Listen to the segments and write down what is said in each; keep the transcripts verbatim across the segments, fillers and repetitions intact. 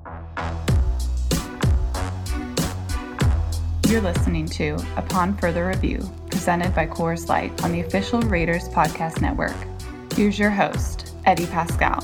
You're listening to Upon Further Review, presented by Coors Light on the official Raiders Podcast Network. Here's your host, Eddie Pascal.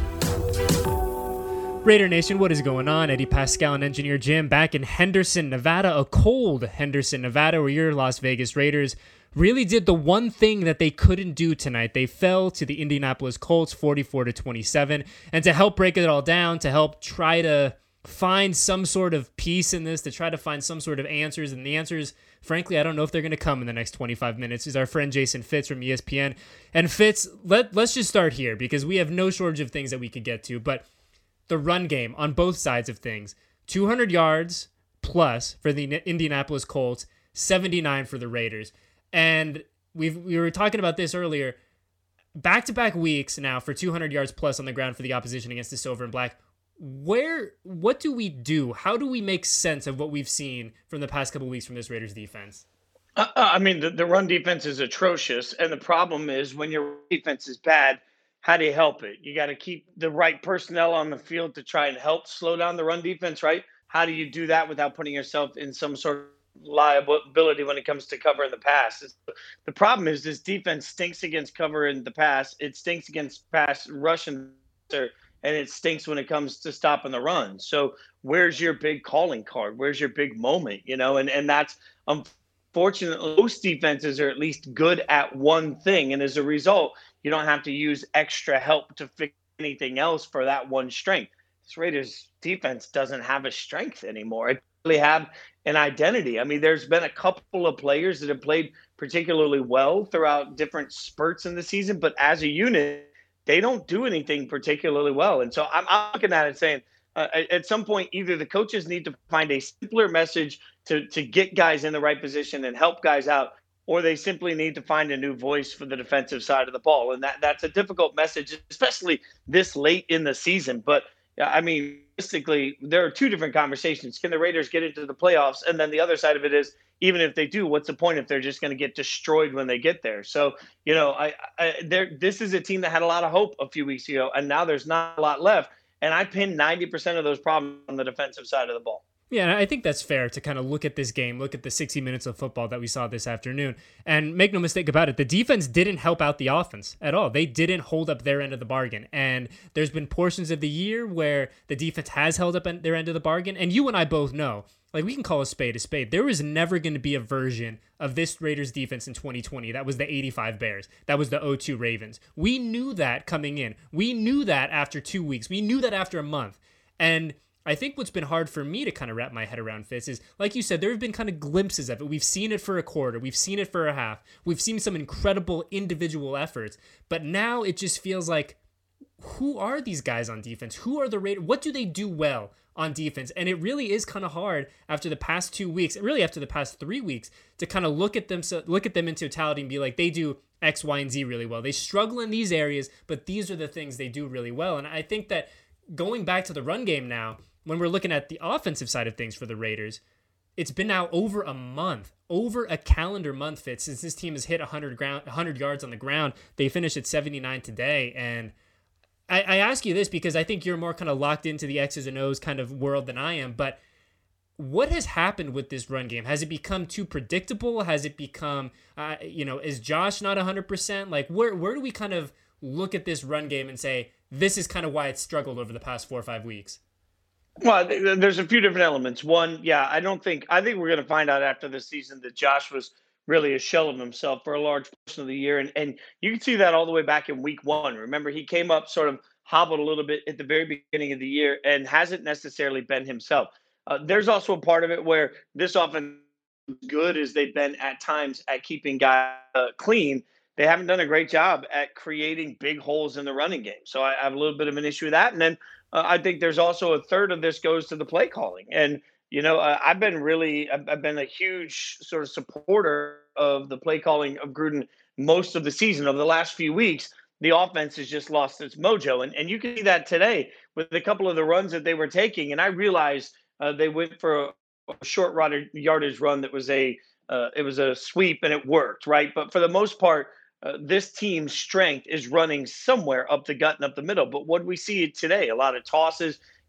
Raider Nation, what is going on? Eddie Pascal and Engineer Jim back in Henderson, Nevada, a cold Henderson, Nevada, where your Las Vegas Raiders really did the one thing that they couldn't do tonight. They fell to the Indianapolis Colts forty-four to twenty-seven. And to help break it all down, to help try to find some sort of peace in this, to try to find some sort of answers, and the answers, frankly, I don't know if they're going to come in the next twenty-five minutes, is our friend Jason Fitz from E S P N. And Fitz, let, let's just start here, because we have no shortage of things that we could get to, but the run game on both sides of things, two hundred yards plus for the Indianapolis Colts, seventy-nine for the Raiders. And we've, we were talking about this earlier, back-to-back weeks now for two hundred yards plus on the ground for the opposition against the Silver and Black. Where, what do we do? How do we make sense of what we've seen from the past couple of weeks from this Raiders defense? Uh, I mean, the, the run defense is atrocious. And the problem is when your defense is bad, how do you help it? You got to keep the right personnel on the field to try and help slow down the run defense, right? How do you do that without putting yourself in some sort of liability when it comes to cover in the pass? It's, the problem is this defense stinks against cover in the pass. It stinks against pass rush and and it stinks when it comes to stopping the run. So where's your big calling card? Where's your big moment? You know, and, and that's unfortunately most defenses are at least good at one thing. And as a result, you don't have to use extra help to fix anything else for that one strength. This Raiders defense doesn't have a strength anymore. It really have an identity. I mean, there's been a couple of players that have played particularly well throughout different spurts in the season, but as a unit, they don't do anything particularly well. And so I'm, I'm looking at it saying uh, at some point, either the coaches need to find a simpler message to, to get guys in the right position and help guys out, or they simply need to find a new voice for the defensive side of the ball. And that that's a difficult message, especially this late in the season. But I mean, realistically, there are two different conversations. Can the Raiders get into the playoffs? And then the other side of it is, even if they do, what's the point if they're just going to get destroyed when they get there? So, you know, I, I there this is a team that had a lot of hope a few weeks ago, and now there's not a lot left. And I pin ninety percent of those problems on the defensive side of the ball. Yeah, I think that's fair to kind of look at this game, look at the sixty minutes of football that we saw this afternoon, and make no mistake about it, the defense didn't help out the offense at all. They didn't hold up their end of the bargain, and there's been portions of the year where the defense has held up their end of the bargain, and you and I both know, like, we can call a spade a spade. There was never going to be a version of this Raiders defense in twenty twenty that was the eighty-five Bears, that was the oh two Ravens. We knew that coming in. We knew that after two weeks. We knew that after a month, and I think what's been hard for me to kind of wrap my head around, Fitz, is, like you said, there have been kind of glimpses of it. We've seen it for a quarter. We've seen it for a half. We've seen some incredible individual efforts. But now it just feels like, who are these guys on defense? Who are the Raiders? What do they do well on defense? And it really is kind of hard after the past two weeks, really after the past three weeks, to kind of look at them, so look at them in totality and be like, they do X, Y, and Z really well. They struggle in these areas, but these are the things they do really well. And I think that going back to the run game now, when we're looking at the offensive side of things for the Raiders, it's been now over a month, over a calendar month, Fitz, since this team has hit one hundred, ground, one hundred yards on the ground. They finished at seventy-nine today. And I, I ask you this because I think you're more kind of locked into the X's and O's kind of world than I am. But what has happened with this run game? Has it become too predictable? Has it become, uh, you know, is Josh not one hundred percent? Like, where where do we kind of look at this run game and say, this is kind of why it's struggled over the past four or five weeks? Well, there's a few different elements. One, yeah, I don't think I think we're going to find out after this season that Josh was really a shell of himself for a large portion of the year, and and you can see that all the way back in week one. Remember, he came up sort of hobbled a little bit at the very beginning of the year and hasn't necessarily been himself. Uh, there's also a part of it where this offense, good as they've been at times at keeping guys uh, clean, they haven't done a great job at creating big holes in the running game. So I, I have a little bit of an issue with that, and then. Uh, I think there's also a third of this goes to the play calling. And, you know, uh, I've been really, I've, I've been a huge sort of supporter of the play calling of Gruden most of the season. Over the last few weeks, the offense has just lost its mojo. And, and you can see that today with a couple of the runs that they were taking. And I realized uh, they went for a, a short yardage run that was a, uh, it was a sweep and it worked, right? But for the most part, Uh, this team's strength is running somewhere up the gut and up the middle. But what we see today, a lot of tosses,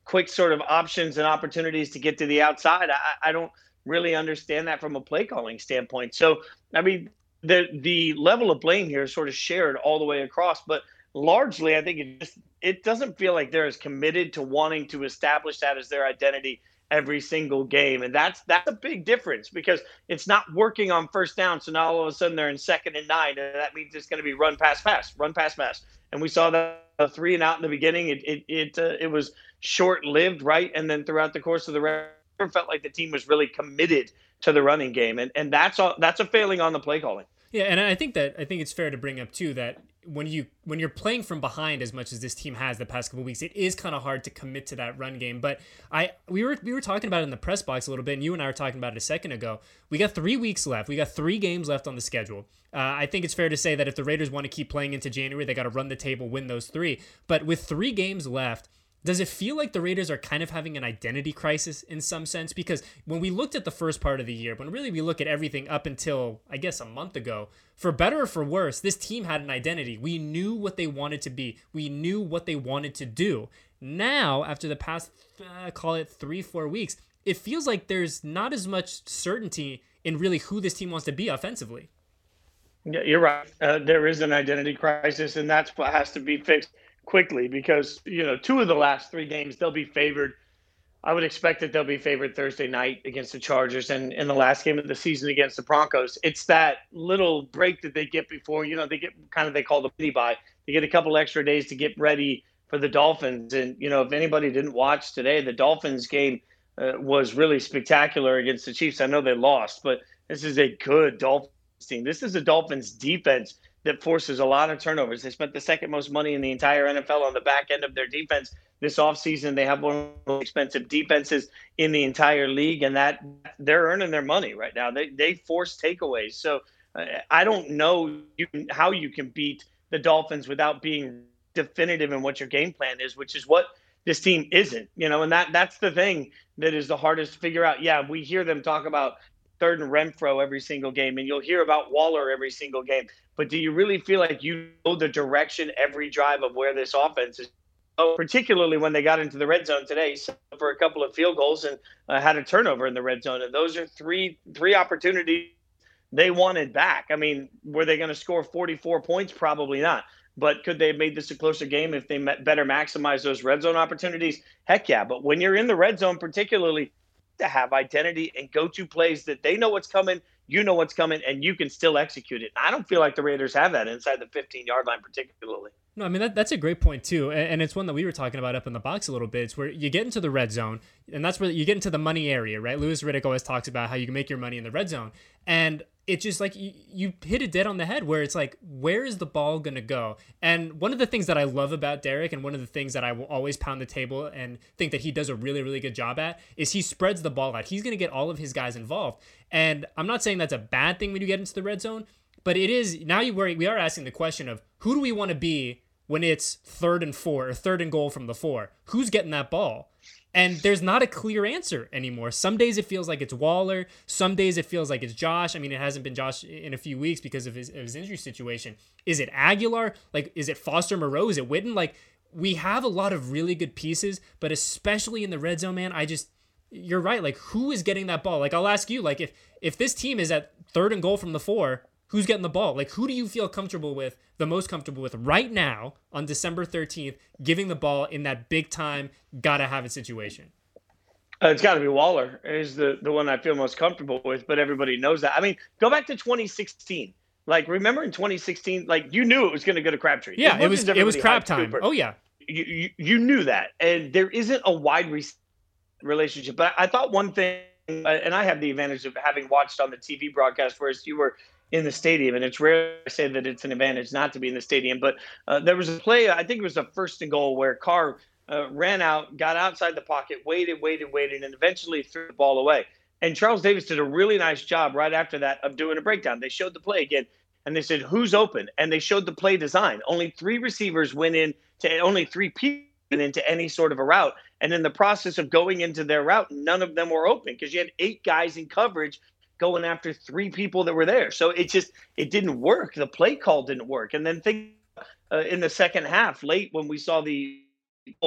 quick sort of options and opportunities to get to the outside. I, I don't really understand that from a play calling standpoint. So, I mean, the the level of blame here is sort of shared all the way across, but largely, I think it just it doesn't feel like they're as committed to wanting to establish that as their identity every single game, and that's that's a big difference because it's not working on first down. So now all of a sudden they're in second and nine, and that means it's going to be run pass pass, run pass pass, and we saw that uh, three and out in the beginning. It it it, uh, it was short lived, right? And then throughout the course of the rest, it felt like the team was really committed to the running game, and and that's all, that's a failing on the play calling. Yeah, and I think that I think it's fair to bring up too that when you when you're playing from behind as much as this team has the past couple weeks, it is kind of hard to commit to that run game. But I we were we were talking about it in the press box a little bit, and you and I were talking about it a second ago. We got three weeks left. We got three games left on the schedule. Uh, I think it's fair to say that if the Raiders want to keep playing into January, they got to run the table, win those three. But with three games left, does it feel like the Raiders are kind of having an identity crisis in some sense? Because when we looked at the first part of the year, when really we look at everything up until, I guess, a month ago, for better or for worse, this team had an identity. We knew what they wanted to be. We knew what they wanted to do. Now, after the past, uh, call it three, four weeks, it feels like there's not as much certainty in really who this team wants to be offensively. Yeah, you're right. Uh, there is an identity crisis, and that's what has to be fixed quickly because, you know, two of the last three games, they'll be favored. I would expect that they'll be favored Thursday night against the Chargers and in the last game of the season against the Broncos. It's that little break that they get before, you know, they get kind of, they call the mini bye. They get a couple extra days to get ready for the Dolphins. And, you know, if anybody didn't watch today, the Dolphins game uh, was really spectacular against the Chiefs. I know they lost, but this is a good Dolphins team. This is a Dolphins defense that forces a lot of turnovers. They spent the second most money in the entire N F L on the back end of their defense this offseason. They have one of the most expensive defenses in the entire league, and that they're earning their money right now. They they force takeaways. So uh, I don't know you can, how you can beat the Dolphins without being definitive in what your game plan is, which is what this team isn't. You know, and that that's the thing that is the hardest to figure out. Yeah, we hear them talk about third and Renfro every single game, and you'll hear about Waller every single game. But do you really feel like you know the direction every drive of where this offense is? Oh, particularly when they got into the red zone today for a couple of field goals and uh, had a turnover in the red zone. And those are three three opportunities they wanted back. I mean, were they going to score forty-four points? Probably not. But could they have made this a closer game if they met, better maximize those red zone opportunities? Heck yeah. But when you're in the red zone, particularly, to have identity and go-to plays that they know what's coming, you know what's coming, and you can still execute it. I don't feel like the Raiders have that inside the fifteen-yard line particularly. No, I mean, that, that's a great point, too. And, and it's one that we were talking about up in the box a little bit. It's where you get into the red zone, and that's where you get into the money area, right? Louis Riddick always talks about how you can make your money in the red zone. And it's just like you, you hit it dead on the head where it's like, where is the ball going to go? And one of the things that I love about Derek, and one of the things that I will always pound the table and think that he does a really, really good job at, is he spreads the ball out. He's going to get all of his guys involved. And I'm not saying that's a bad thing when you get into the red zone, but it is, now you worry, we are asking the question of who do we want to be when it's third and four or third and goal from the four? Who's getting that ball? And there's not a clear answer anymore. Some days it feels like it's Waller. Some days it feels like it's Josh. I mean, it hasn't been Josh in a few weeks because of his, of his injury situation. Is it Aguilar? Like, is it Foster Moreau? Is it Witten? Like, we have a lot of really good pieces, but especially in the red zone, man, I just, you're right. Like, who is getting that ball? Like, I'll ask you, like, if, if this team is at third and goal from the four, who's getting the ball? Like, who do you feel comfortable with, the most comfortable with right now on December thirteenth, giving the ball in that big time, gotta have it situation? Uh, it's got to be Waller is the, the one I feel most comfortable with, but everybody knows that. I mean, go back to twenty sixteen. Like, remember in twenty sixteen, like, you knew it was going to go to Crabtree. Yeah, it was it was crab time. Cooper. Oh, yeah. You, you, you knew that. And there isn't a wide receiver relationship. But I thought one thing, and I have the advantage of having watched on the T V broadcast, whereas you were in the stadium, and it's rare to say that it's an advantage not to be in the stadium, but uh, there was a play, I think it was a first and goal, where Carr uh, ran out, got outside the pocket, waited, waited, waited, and eventually threw the ball away. And Charles Davis did a really nice job right after that of doing a breakdown. They showed the play again, and they said, who's open? And they showed the play design. Only three receivers went in to, only three people went into any sort of a route. And in the process of going into their route, none of them were open because you had eight guys in coverage going after three people that were there. So it just, it didn't work. The play call didn't work. And then think uh, in the second half, late when we saw the people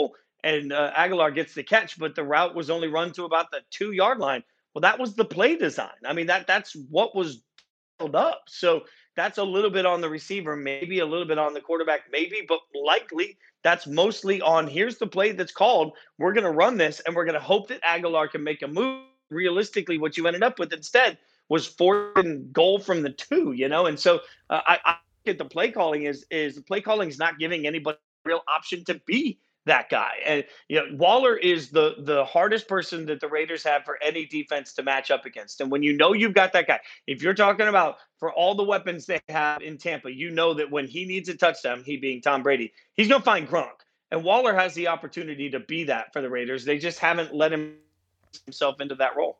and uh, Aguilar gets the catch, but the route was only run to about the two yard line. Well, that was the play design. I mean, that that's what was held up. So that's a little bit on the receiver, maybe a little bit on the quarterback, maybe, but likely that's mostly on here's the play that's called. We're going to run this, and we're going to hope that Aguilar can make a move. Realistically, what you ended up with instead was fourth and goal from the two, you know? And so uh, I, I think the play calling is, is the play calling is not giving anybody a real option to be that guy. And you know, Waller is the the hardest person that the Raiders have for any defense to match up against. And when you know you've got that guy, if you're talking about for all the weapons they have in Tampa, you know that when he needs a touchdown, he being Tom Brady, he's going to find Gronk. And Waller has the opportunity to be that for the Raiders. They just haven't let him himself into that role.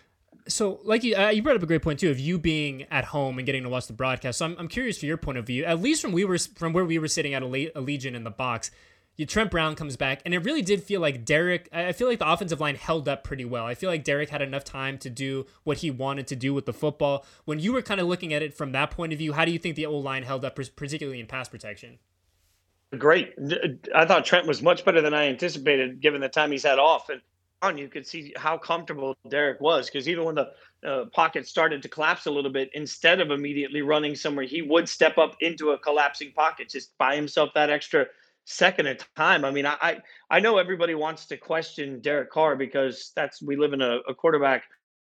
So, like you, uh, you brought up a great point too of you being at home and getting to watch the broadcast. So, I'm I'm curious for your point of view, at least from we were from where we were sitting at Allegiant in the box. You, Trent Brown comes back, and it really did feel like Derek. I feel like the offensive line held up pretty well. I feel like Derek had enough time to do what he wanted to do with the football. When you were kind of looking at it from that point of view, how do you think the O-line held up, particularly in pass protection? Great. I thought Trent was much better than I anticipated, given the time he's had off. And on, you could see how comfortable Derek was, because even when the uh, pocket started to collapse a little bit, instead of immediately running somewhere, he would step up into a collapsing pocket, just buy himself that extra second at time. I mean, I I know everybody wants to question Derek Carr because that's we live in a, a quarterback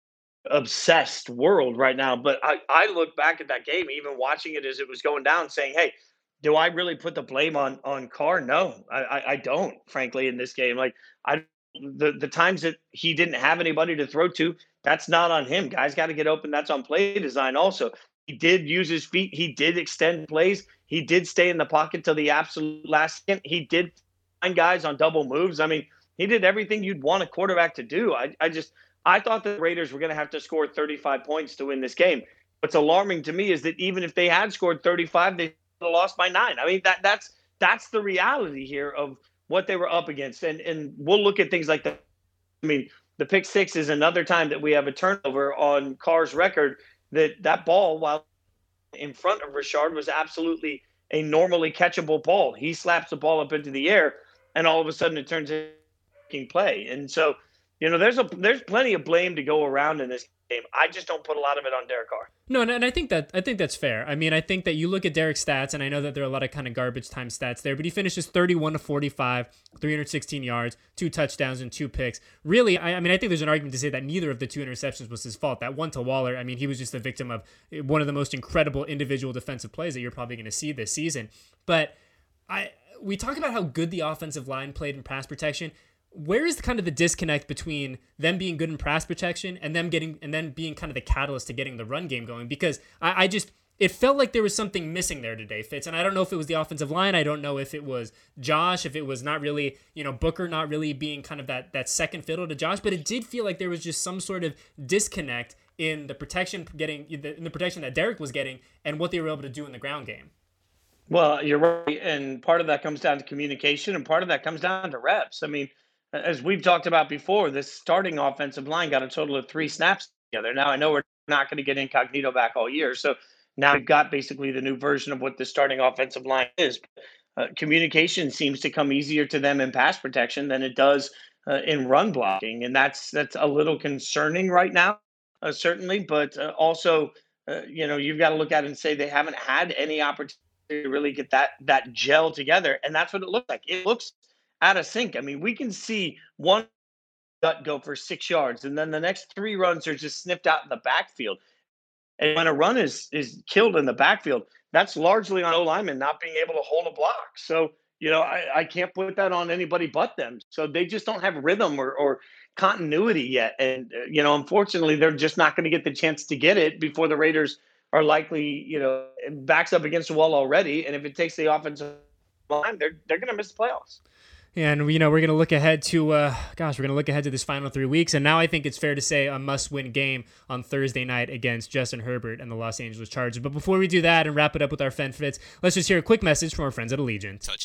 obsessed world right now. But I, I look back at that game, even watching it as it was going down, saying, hey, do I really put the blame on on Carr? No, I, I, I don't, frankly, in this game. Like I the the times that he didn't have anybody to throw to, that's not on him. Guys got to get open. That's on play design also. He did use his feet. He did extend plays. He did stay in the pocket till the absolute last second. He did find guys on double moves. I mean, he did everything you'd want a quarterback to do. I, I just I thought the Raiders were going to have to score thirty-five points to win this game. What's alarming to me is that even if they had scored thirty-five, they would have lost by nine. I mean, that that's that's the reality here of what they were up against. And and we'll look at things like that. I mean, the pick six is another time that we have a turnover on Carr's record. That that ball, while in front of Richard, was absolutely a normally catchable ball. He slaps the ball up into the air, and all of a sudden it turns into a play. And so, you know, there's a there's plenty of blame to go around in this game. I just don't put a lot of it on Derek Carr. No, and I think that I think that's fair. I mean, I think that you look at Derek's stats, and I know that there are a lot of kind of garbage time stats there, but he finishes thirty-one to forty-five, three hundred sixteen yards, two touchdowns, and two picks. Really, I, I mean, I think there's an argument to say that neither of the two interceptions was his fault. That one to Waller, I mean, he was just a victim of one of the most incredible individual defensive plays that you're probably going to see this season. But I we talk about how good the offensive line played in pass protection. Where is the kind of the disconnect between them being good in pass protection and them getting and then being kind of the catalyst to getting the run game going? Because I, I just it felt like there was something missing there today, Fitz. And I don't know if it was the offensive line. I don't know if it was Josh, if it was not really, you know, Booker not really being kind of that that second fiddle to Josh. But it did feel like there was just some sort of disconnect in the protection getting in the protection that Derek was getting and what they were able to do in the ground game. Well, you're right, and part of that comes down to communication, and part of that comes down to reps. I mean, as we've talked about before, this starting offensive line got a total of three snaps together. Now, I know we're not going to get Incognito back all year, so now we've got basically the new version of what the starting offensive line is. Uh, communication seems to come easier to them in pass protection than it does uh, in run blocking, and that's that's a little concerning right now, uh, certainly. But uh, also, uh, you know, you've got to look at it and say they haven't had any opportunity to really get that that gel together, and that's what it looks like. It looks out of sync. I mean, we can see one gut go for six yards, and then the next three runs are just snipped out in the backfield. And when a run is is killed in the backfield, that's largely on O lineman not being able to hold a block. So, you know, I, I can't put that on anybody but them. So they just don't have rhythm or, or continuity yet. And, uh, you know, unfortunately, they're just not going to get the chance to get it before the Raiders are likely, you know, backs up against the wall already. And if it takes the offensive line, they're they're going to miss the playoffs. And, you know, we're going to look ahead to, uh, gosh, we're going to look ahead to this final three weeks. And now I think it's fair to say a must-win game on Thursday night against Justin Herbert and the Los Angeles Chargers. But before we do that and wrap it up with our Fen Fritz, let's just hear a quick message from our friends at Allegiant. Touchdown.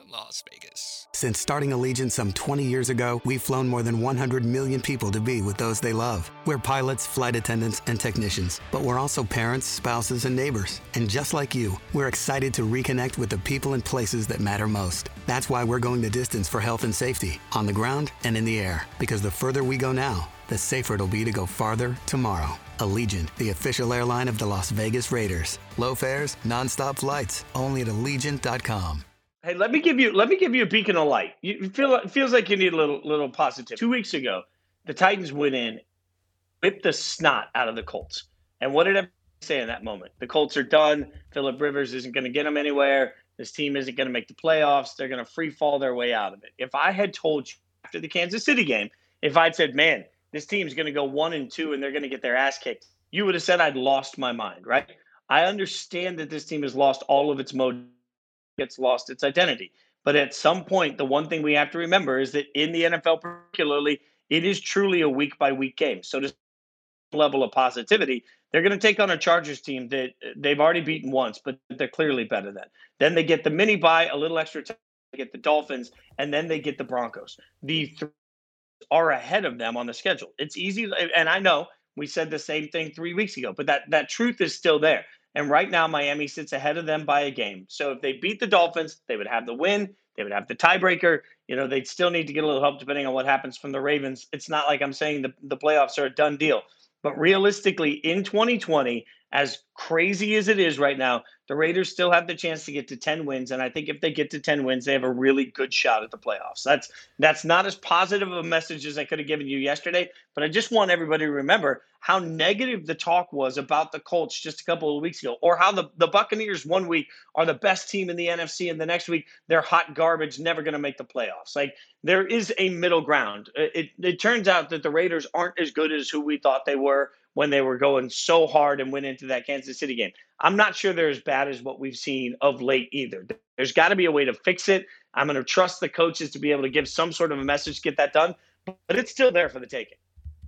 Las Vegas. Since starting Allegiant some twenty years ago, we've flown more than one hundred million people to be with those they love. We're pilots, flight attendants, and technicians, but we're also parents, spouses, and neighbors. And just like you, we're excited to reconnect with the people and places that matter most. That's why we're going the distance for health and safety, on the ground and in the air. Because the further we go now, the safer it'll be to go farther tomorrow. Allegiant, the official airline of the Las Vegas Raiders. Low fares, nonstop flights, only at Allegiant dot com. Hey, let me give you let me give you a beacon of light. You feel it feels like you need a little little positive. Two weeks ago, the Titans went in, whipped the snot out of the Colts. And what did I say in that moment? The Colts are done. Phillip Rivers isn't going to get them anywhere. This team isn't going to make the playoffs. They're going to free fall their way out of it. If I had told you after the Kansas City game, if I'd said, man, this team's going to go one and two and they're going to get their ass kicked, you would have said I'd lost my mind, right? I understand that this team has lost all of its mode. It's lost its identity. But at some point, the one thing we have to remember is that in the N F L particularly, it is truly a week-by-week game. So to level of positivity, they're going to take on a Chargers team that they've already beaten once, but they're clearly better than. Then they get the mini bye, a little extra time, they get the Dolphins, and then they get the Broncos. The three are ahead of them on the schedule. It's easy, and I know we said the same thing three weeks ago, but that, that truth is still there. And right now, Miami sits ahead of them by a game. So if they beat the Dolphins, they would have the win. They would have the tiebreaker. You know, they'd still need to get a little help depending on what happens from the Ravens. It's not like I'm saying the, the playoffs are a done deal. But realistically, in twenty twenty, as crazy as it is right now, the Raiders still have the chance to get to ten wins. And I think if they get to ten wins, they have a really good shot at the playoffs. That's that's not as positive of a message as I could have given you yesterday. But I just want everybody to remember how negative the talk was about the Colts just a couple of weeks ago, or how the, the Buccaneers one week are the best team in the N F C, and the next week they're hot garbage, never going to make the playoffs. Like, there is a middle ground. It, it, it turns out that the Raiders aren't as good as who we thought they were when they were going so hard and went into that Kansas City game. I'm not sure they're as bad as what we've seen of late either. There's got to be a way to fix it. I'm going to trust the coaches to be able to give some sort of a message to get that done, but it's still there for the taking.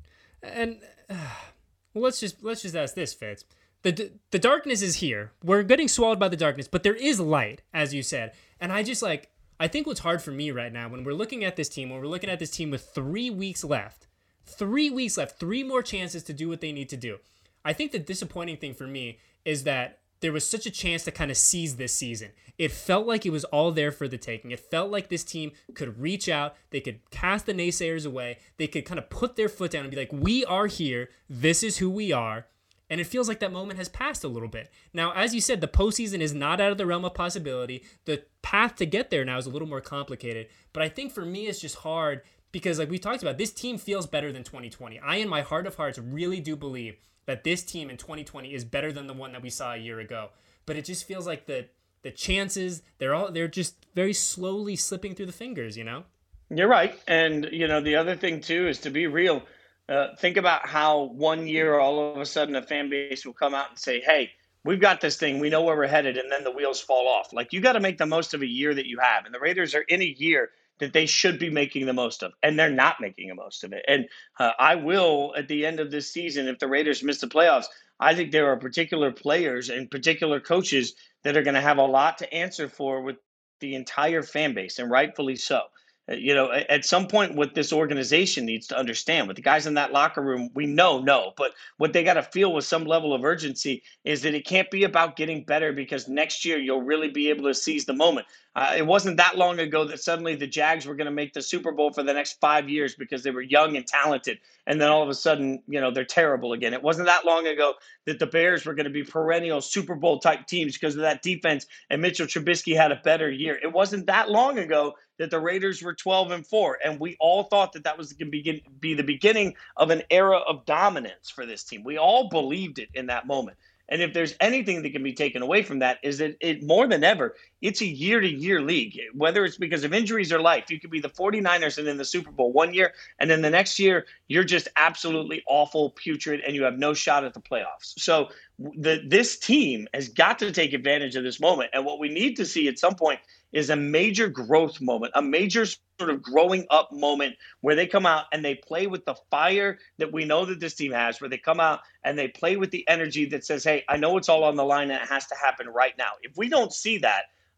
And uh, well, let's just let's just ask this, Fitz. The the darkness is here. We're getting swallowed by the darkness, but there is light, as you said. And I just like I think what's hard for me right now when we're looking at this team, when we're looking at this team with three weeks left, three weeks left, three more chances to do what they need to do. I think the disappointing thing for me is that there was such a chance to kind of seize this season. It felt like it was all there for the taking. It felt like this team could reach out. They could cast the naysayers away. They could kind of put their foot down and be like, we are here. This is who we are. And it feels like that moment has passed a little bit. Now, as you said, the postseason is not out of the realm of possibility. The path to get there now is a little more complicated. But I think for me, it's just hard because, like we talked about, this team feels better than twenty twenty. I, in my heart of hearts, really do believe that this team in twenty twenty is better than the one that we saw a year ago. But it just feels like the the chances, they're all they're just very slowly slipping through the fingers, you know? You're right. And, you know, the other thing, too, is to be real. Uh, think about how one year all of a sudden a fan base will come out and say, hey, we've got this thing. We know where we're headed. And then the wheels fall off. Like, you got to make the most of a year that you have. And the Raiders are in a year that they should be making the most of. And they're not making the most of it. And uh, I will, at the end of this season, if the Raiders miss the playoffs, I think there are particular players and particular coaches that are going to have a lot to answer for with the entire fan base, and rightfully so. You know, at some point what this organization needs to understand, with the guys in that locker room, we know, no, but what they got to feel with some level of urgency is that it can't be about getting better because next year you'll really be able to seize the moment. Uh, it wasn't that long ago that suddenly the Jags were going to make the Super Bowl for the next five years because they were young and talented. And then all of a sudden, you know, they're terrible again. It wasn't that long ago that the Bears were going to be perennial Super Bowl type teams because of that defense and Mitchell Trubisky had a better year. It wasn't that long ago that the Raiders were twelve and four. And we all thought that that was going to begin, be the beginning of an era of dominance for this team. We all believed it in that moment. And if there's anything that can be taken away from that is that it more than ever, it's a year-to-year league. Whether it's because of injuries or life, you could be the 49ers and in the Super Bowl one year, and then the next year, you're just absolutely awful, putrid, and you have no shot at the playoffs. So the, this team has got to take advantage of this moment. And what we need to see at some point is a major growth moment, a major sort of growing up moment where they come out and they play with the fire that we know that this team has, where they come out and they play with the energy that says, hey, I know it's all on the line and it has to happen right now. If we don't see that,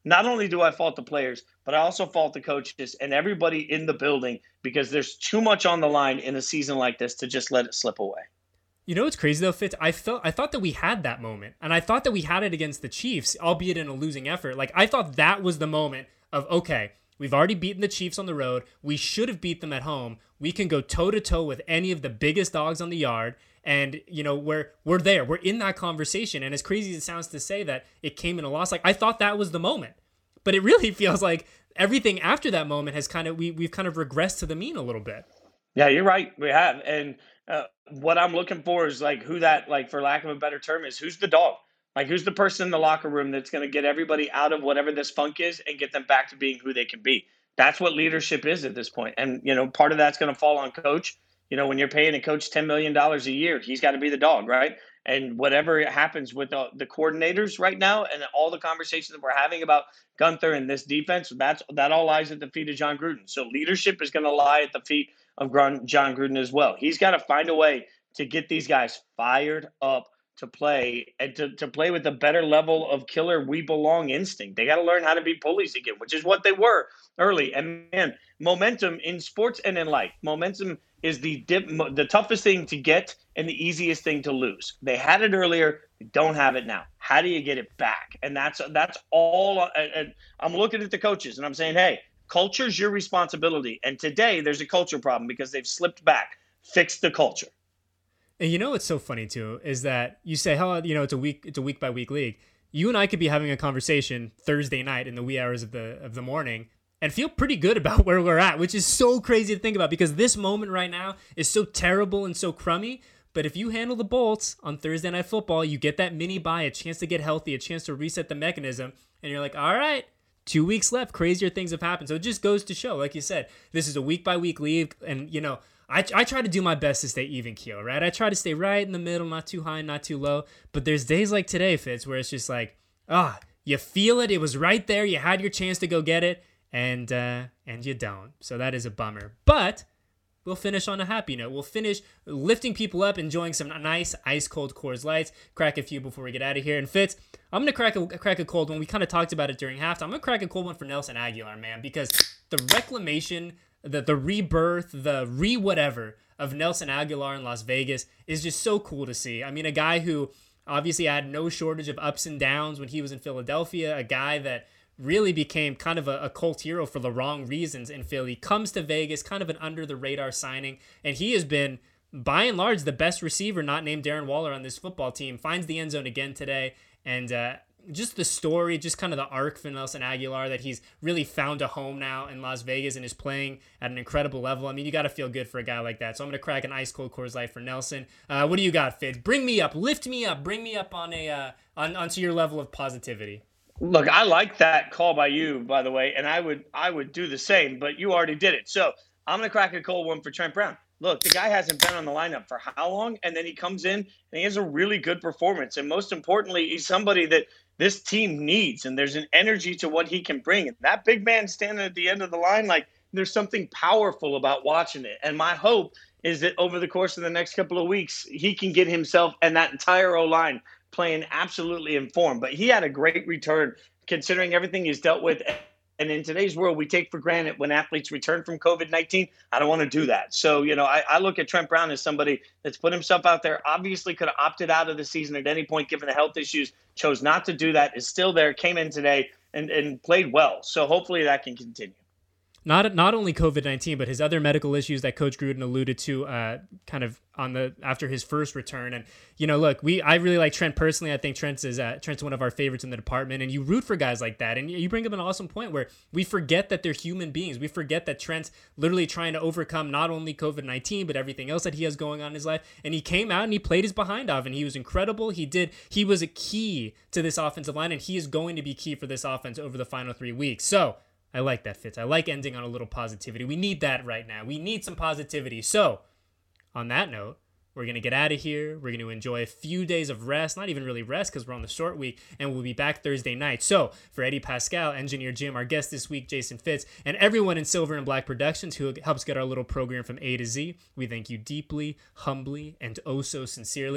Not only do I fault the players, but I also fault the coaches and everybody in the building because there's too much on the line in a season like this to just let it slip away. You know what's crazy though, Fitz? I felt I thought that we had that moment, and I thought that we had it against the Chiefs, albeit in a losing effort. Like I thought that was the moment of, okay, we've already beaten the Chiefs on the road. We should have beat them at home. We can go toe to toe with any of the biggest dogs on the yard, and you know we're we're there. We're in that conversation. And as crazy as it sounds to say that it came in a loss, like I thought that was the moment, but it really feels like everything after that moment has kind of we we've kind of regressed to the mean a little bit. Yeah, you're right. We have, and uh, what I'm looking for is like who that, like for lack of a better term, is who's the dog. Like who's the person in the locker room that's going to get everybody out of whatever this funk is and get them back to being who they can be. That's what leadership is at this point. And you know, part of that's going to fall on coach. You know, when you're paying a coach ten million dollars a year, he's got to be the dog, right? And whatever happens with the, the coordinators right now and all the conversations that we're having about Gunther and this defense, that's that all lies at the feet of Jon Gruden. So leadership is going to lie at the feet of Jon Gruden as well. He's got to find a way to get these guys fired up to play and to, to play with a better level of killer we belong instinct. They got to learn how to be bullies again, which is what they were early. And man, momentum in sports and in life, momentum is the dip, the toughest thing to get and the easiest thing to lose. They had it earlier, they don't have it now. How do you get it back? And that's that's all. And I'm looking at the coaches and I'm saying, hey, culture's your responsibility. And today there's a culture problem because they've slipped back. Fix the culture. And you know what's so funny too is that you say, "Oh, you know, it's a week, it's a week by week league." You and I could be having a conversation Thursday night in the wee hours of the of the morning and feel pretty good about where we're at, which is so crazy to think about because this moment right now is so terrible and so crummy. But if you handle the Bolts on Thursday Night Football, you get that mini bye, a chance to get healthy, a chance to reset the mechanism, and you're like, "All right, two weeks left. Crazier things have happened." So it just goes to show, like you said, this is a week by week league, and you know. I, I try to do my best to stay even keel, right? I try to stay right in the middle, not too high, not too low. But there's days like today, Fitz, where it's just like, ah, oh, you feel it. It was right there. You had your chance to go get it, and uh, and you don't. So that is a bummer. But we'll finish on a happy note. We'll finish lifting people up, enjoying some nice ice-cold Coors Lights, crack a few before we get out of here. And Fitz, I'm going to crack a, crack a cold one. We kind of talked about it during halftime. I'm going to crack a cold one for Nelson Agholor, man, because the reclamation – The the rebirth, the re-whatever of Nelson Agholor in Las Vegas is just so cool to see. I mean, a guy who obviously had no shortage of ups and downs when he was in Philadelphia, a guy that really became kind of a, a cult hero for the wrong reasons in Philly, comes to Vegas, kind of an under-the-radar signing, and he has been, by and large, the best receiver not named Darren Waller on this football team, finds the end zone again today, and uh, just the story, just kind of the arc for Nelson Agholor that he's really found a home now in Las Vegas and is playing at an incredible level. I mean, you got to feel good for a guy like that. So I'm going to crack an ice cold Coors Light for Nelson. Uh, what do you got, Fitz? Bring me up, lift me up, bring me up on a uh, on onto your level of positivity. Look, I like that call by you, by the way, and I would I would do the same, but you already did it. So I'm going to crack a cold one for Trent Brown. Look, the guy hasn't been on the lineup for how long? And then he comes in and he has a really good performance. And most importantly, he's somebody that this team needs. And there's an energy to what he can bring. And that big man standing at the end of the line, like there's something powerful about watching it. And my hope is that over the course of the next couple of weeks, he can get himself and that entire O-line playing absolutely in form. But he had a great return considering everything he's dealt with. And in today's world, we take for granted when athletes return from covid nineteen. I don't want to do that. So, you know, I, I look at Trent Brown as somebody that's put himself out there, obviously could have opted out of the season at any point given the health issues, chose not to do that, is still there, came in today and, and played well. So hopefully that can continue. Not not only covid nineteen, but his other medical issues that Coach Gruden alluded to uh, kind of on the after his first return. And, you know, look, we I really like Trent personally. I think Trent's is uh, Trent's one of our favorites in the department. And you root for guys like that. And you bring up an awesome point where we forget that they're human beings. We forget that Trent's literally trying to overcome not only covid nineteen, but everything else that he has going on in his life. And he came out and he played his behind off. And he was incredible. He did. He was a key to this offensive line. And he is going to be key for this offense over the final three weeks. So I like that, Fitz. I like ending on a little positivity. We need that right now. We need some positivity. So, on that note, we're going to get out of here. We're going to enjoy a few days of rest. Not even really rest because we're on the short week, and we'll be back Thursday night. So, for Eddie Pascal, Engineer Jim, our guest this week, Jason Fitz, and everyone in Silver and Black Productions who helps get our little program from A to Z, we thank you deeply, humbly, and oh so sincerely.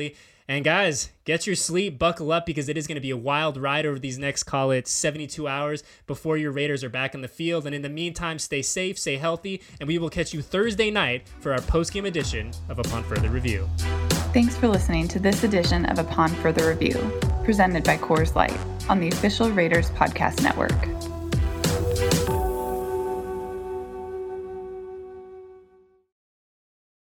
And guys, get your sleep, buckle up, because it is going to be a wild ride over these next, call it seventy-two hours before your Raiders are back in the field. And in the meantime, stay safe, stay healthy, and we will catch you Thursday night for our post-game edition of Upon Further Review. Thanks for listening to this edition of Upon Further Review, presented by Coors Light on the official Raiders Podcast Network.